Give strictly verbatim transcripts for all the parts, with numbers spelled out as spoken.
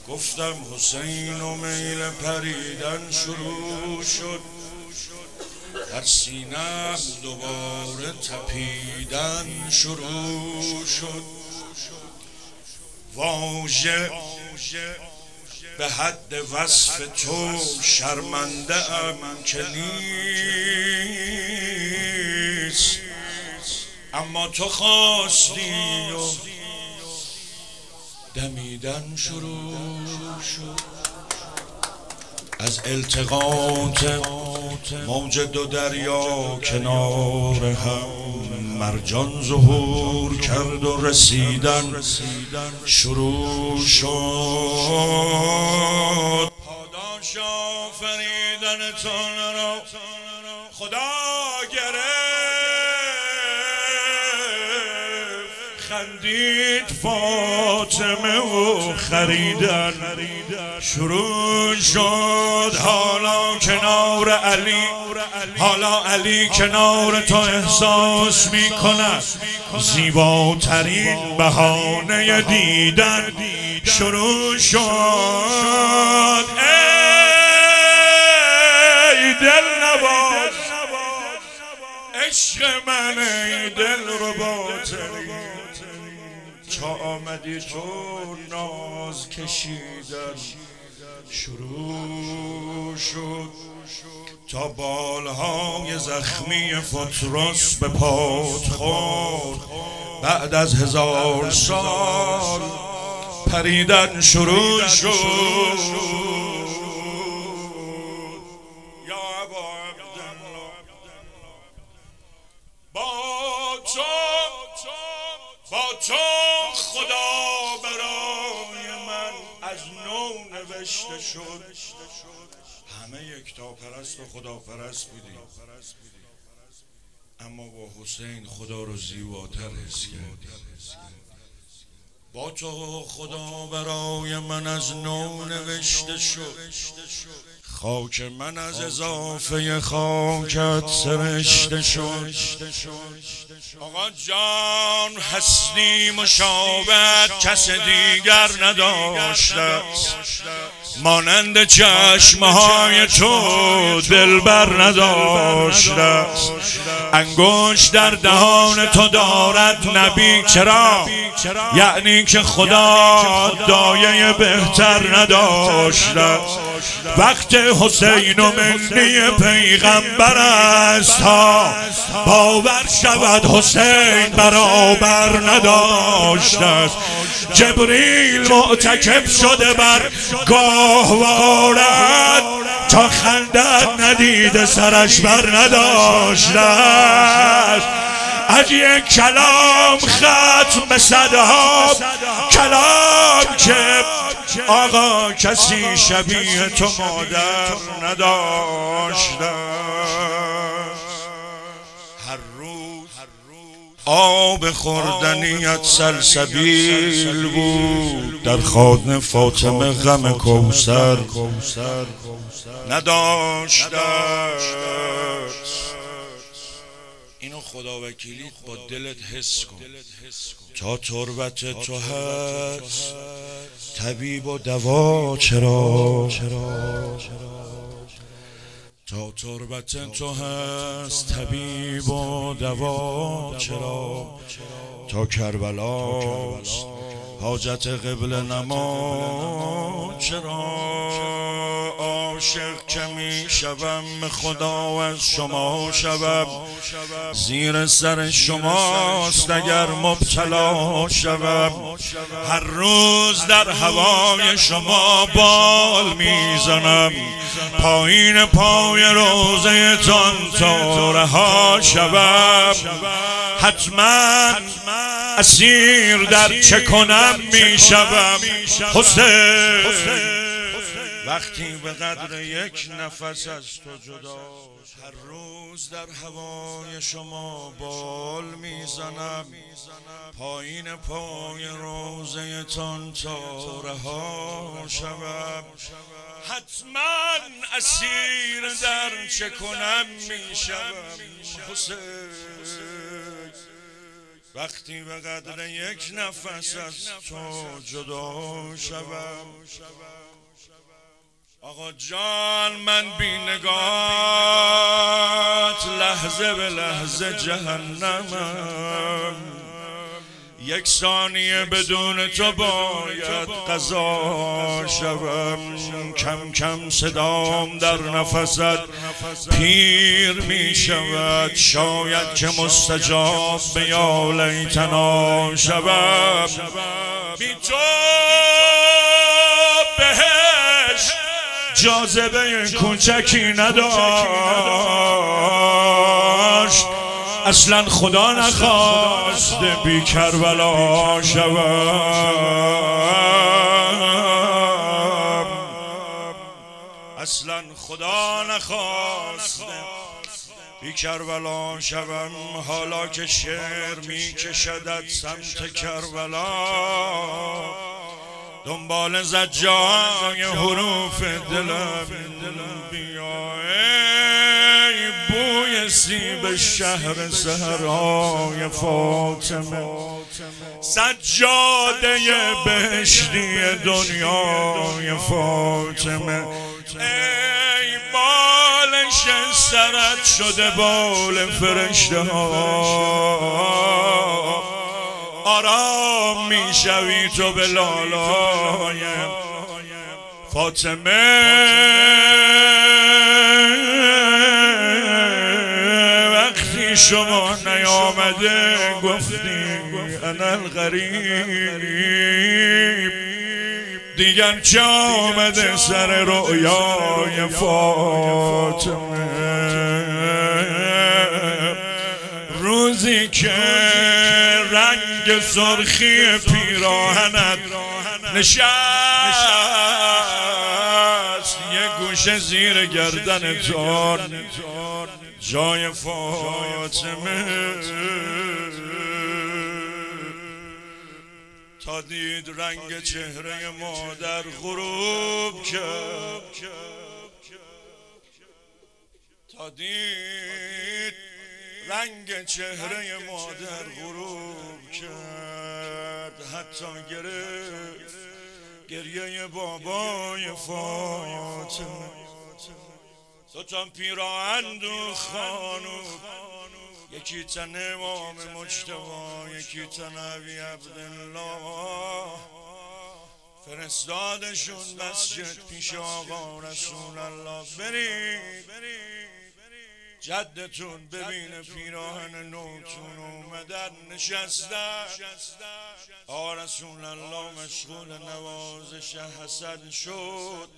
گفتم حسین و میل پریدن شروع شد، در سینه‌ام دوباره تپیدن شروع شد. واژه به حد وصف تو شرمنده ام که نیست، اما تو خواستی و دمیدن شروع شد. از التقاط موج دو دریا کنار هم مرجان ظهور کرد و رسیدن شروع شد. پاداش آفریدن تو را خدا گرفت، خندید فاطمه و خریدن شروع شد. حالا کنار علی، حالا علی کنار تو احساس می کند زیباترین بهانه دیدن شروع شد. ای دلنواز عشق من، ای دلرباتری، تا آمدی تو ناز کشیدن شروع شد. تا بالهای زخمی فتراس به پات خورد، بعد از هزار سال پریدن شروع شد. یا ابا عبدالله، با تو با تو خدا برای من از نو نوشته شد. همه یکتا پرست و خدا پرست بودیم، اما با حسین خدا رو زیباتر حس کردیم. با تو خدا برای من از نو نوشته شد. خاک من از اضافه خاکت سرشته شد. آقا جان هستی مشابهت کس دیگر نداشته، مانند چشمهای تو دلبر نداشته. انگشت در دهان تو دارد نبی، چرا؟ یعنی که خدا دایه بهتر نداشته. وقت حسین و منی پیغمبر است ها، باور شود حسین برابر نداشته است. جبریل معتکف شده بر گاهوارت، تا خندت ندیده سرش بر نداشته است. از یک کلام ختم صدها کلام که آقا کسی شبیه تو مادر نداشته. هر روز آب خوردنیت سلسبیل بود، در خانه فاطمه غم کوثر نداشته. اینو خدا وکیلیت با دلت حس کن. تا تربت تو هست طبیب و دوا چرا؟ تا تربت تو هست طبیب و دوا چرا؟ تا کربلاست حاجت قبله نما چرا؟ عاشق که می شوم خدا از شما شوم، زیر سر شماست اگر مبتلا شوم. هر روز در هوای شما بال میزنم، پایین پای روضه تان تا رها شوم. حتما اسیر در چه کنم میشوم حسین، وقتی به قدر یک نفس از تو جدا. هر روز در هوای شما بال میزنم، پایین پای روضه تان تا رها شوم. حتما اسیر در چه کنم میشوم حسین، وقتی به قدر یک نفس از تو جدا شوم. آقا جان من بی نگات لحظه به لحظه جهنمم، یک ثانیه بدون تو باید قضا شوم. کم کم صدام در نفست پیر می شود، شاید که مستجاب به یا لیتنا شوم. بی تو بهش جاذبه کوچکی نداشت، اصلا خدا نخواست بی کربلا شوم. اصلا خدا نخواست بی کربلا شوم. حالا که شعر می کشدت سمت کربلا، دنبال زجای حروف دلم بیا. ای بوی سیب شهر صحرای فاطمه، سجاده بهشتی دنیای فاطمه. ای بالش سرت شده بال فرشته ها، آرام می شوی تو به لالای فاطمه. وقتی شما نیامده گفتی انا الغریب، دیگر چه آمده سر رؤیای فاطمه. روزی که رنگ سرخی پیراهنت نشست، یه گوشه زیر گردنتان جای فاطمه، تا دید رنگ چهره مادر غروب کرد، تا دید رنگ چهره مادر غروب کرد، حتی گرفت گریه بابای فاطمه. دوتان پیراهن دو خانو، یکی تن امام مجتبی، یکی تن ابی عبدالله، فرستادشون مسجد پیش آقا رسول الله. برید جدتون ببینه پیراهن نوتون اومدن نشستن. آقا رسول الله مشغول نوازش حسن شد،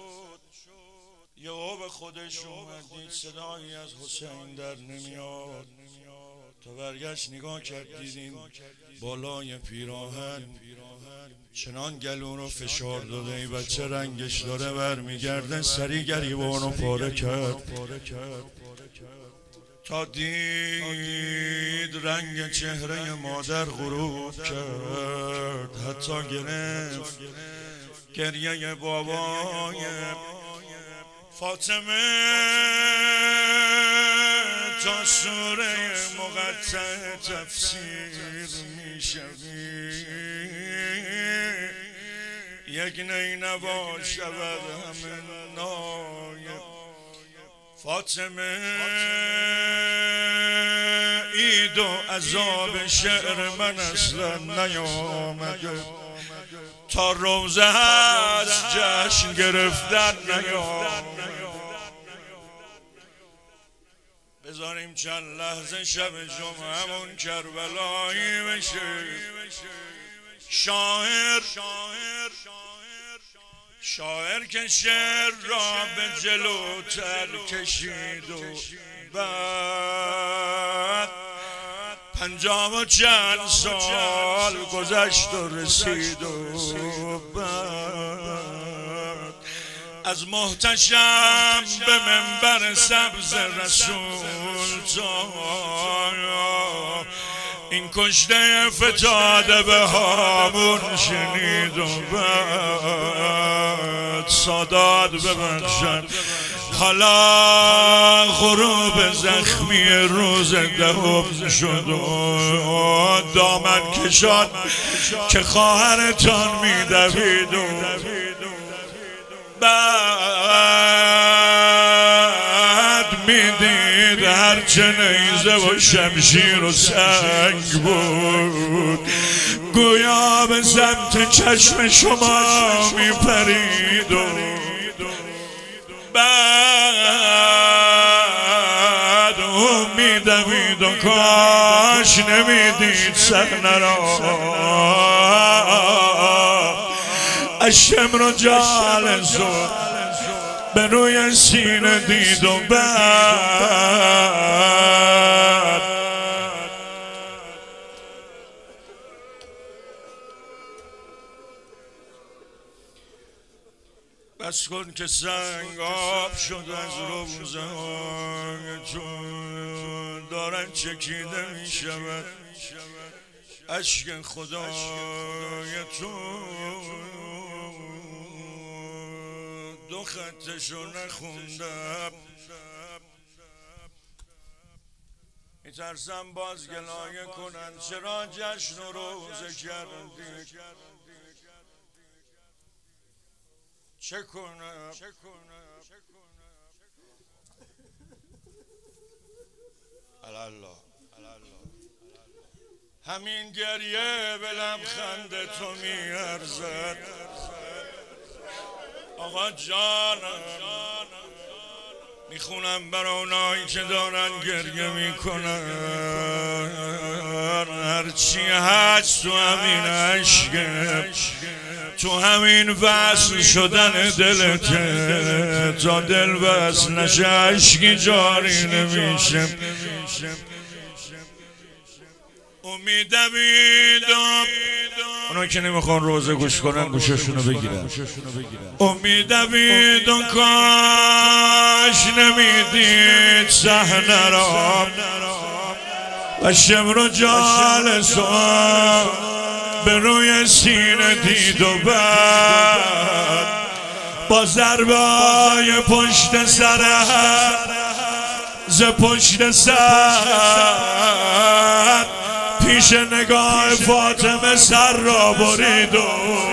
یهو به خودش اومد، صدایی از حسین در نمیاد. تو برگشت نگاه کرد، دیدین بالای پیراهن چنان گلو رو فشار داده، ای بچه رنگش داره برمیگرده. سری گریبانو پاره کرد تا دید رنگ چهره مادر غروب کرد، حتی گرفت گریه بابای فاطمه. تا سوره مقطع تفسیر میشوی، یک نینوا شود همه نای فاطمه. عید و عذاب شعر من اصلا نیامده، تا روزه هست جشن گرفتن نیامده. بذاریم چند لحظه شب جمعهمون کربلایی بشه. شاعر شاعر که شعر را به جلوتر کشید و بعد پنجاه و چند سال گذشت و رسید و بعد از محتشم به منبر سبز رسول تا این کشته فتاده به هامون شنید و بعد سادات ببخشن حالا غروب زخمی روز دهم شد و دامن کشان که خواهرتان می‌دوید و بعد میدید هرچه نیزه و شمشیر و سنگ بود گویا به سمت چشم شما میپرید و بعد میدوید و کاش نمیدید صحنه را اشم رو جالس و به روی سینه دید و بعد بس کن که سنگ آب شد از روزه های تو دارن چکیده می شود اشک خدای تو دو خطشو نخوندم میترسم باز گلایه کنن چرا جشن و روزه کردی چه کنم الله همین گریه به لبخند تو میارزد آقا جانم میخونم برای اونایی که دارن گریه میکنن هرچی هست تو همین عشقه تو همین وصل شدن دلته تا دل وصل نشه عشقی جاری نمیشه امیدم بیدم اونا که نمیخوان روزه گوش کنن گوششونو بگیرن امیدم بیدم کاش نمیدید صحنه را و شمر جالسان به روی سینه دید و بعد با ضربه های پشت سر ز پشت سر پیش نگاه فاطمه سر را برید و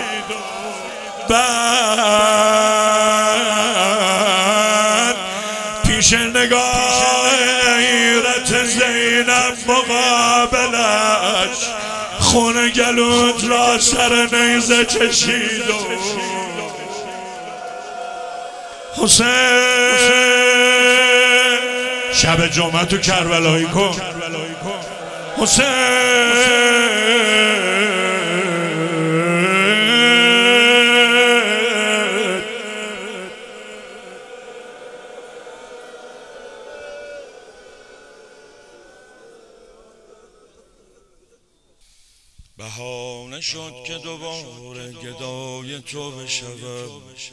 بعد پیش نگاه حیرت زینب مقابلش خون گلوت را سر نیزه چشید و حسین شب جمعه تو کربلایی کن حسین بهانه شد که دوباره گدای تو بشوم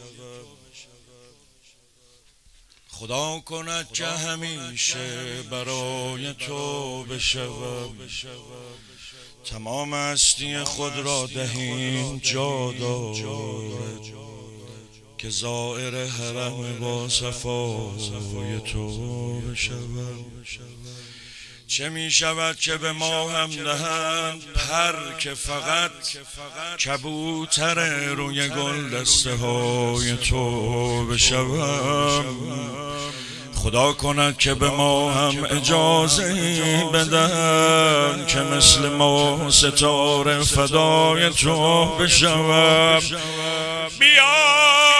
خدا کند که همیشه برای تو بشوم تمام هستی خود را دهیم جا دارد که زائر حرم با صفای تو بشوم چه می شود که به ما هم دهند پر که فقط کبوتر روی گل دسته های تو بشوم خدا کند که به ما هم اجازه بدن که مثل ما ستاره فدای تو بشوم بیا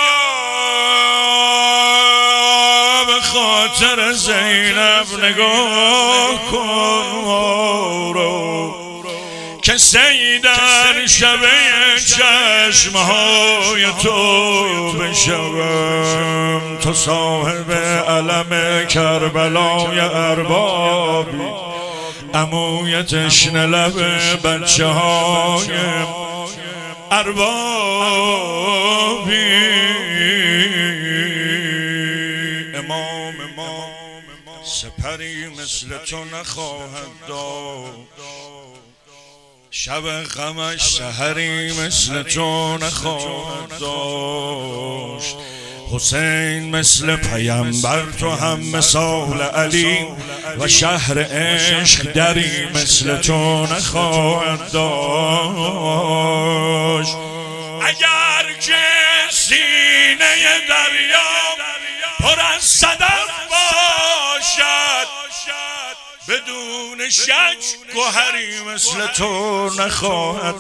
به خاطر زینب نگاه کن که سیدن شبه چشمهای تو بشوم تو صاحب علم کربلای اربابی عموی تشنه لب بچه های اربابی امام ما سپری مثل تو نخواهد داشت شب غمش سحری مثل تو نخواهد داشت حسین مثل پیامبر تو هم مثال علی و شهر عشق دری مثل تو نخواهد داشت. اگر که سینه دریا پر از صدف باشد بدون شک گوهری مثل تو نخواهد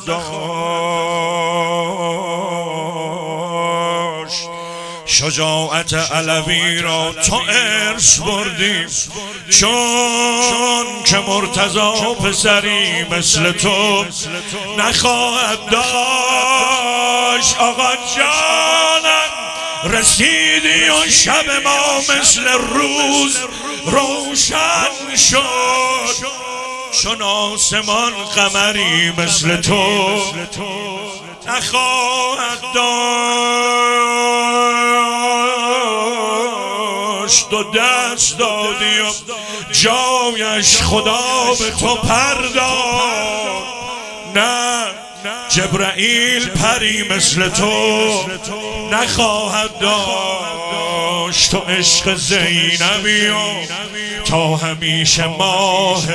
داشت. شجاعت علوی را تو ارث بردی چون که مرتضی پسری مثل تو نخواهد داشت. آقا جانم رسیدی و شب ما مثل روز روشن شد چون آسمان قمری مثل تو نخواهد داشت. و دست دادی و جایش خدا به تو پرداخت. نه جبرائیل پری مثل تو نخواهد داشت. تو عشق زینبی و تا همیشه ماه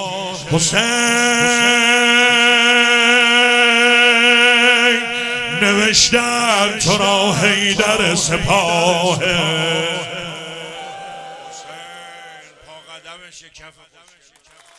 حسین نوشتن تو را حیدر سپاه. حسین پا قدم شکف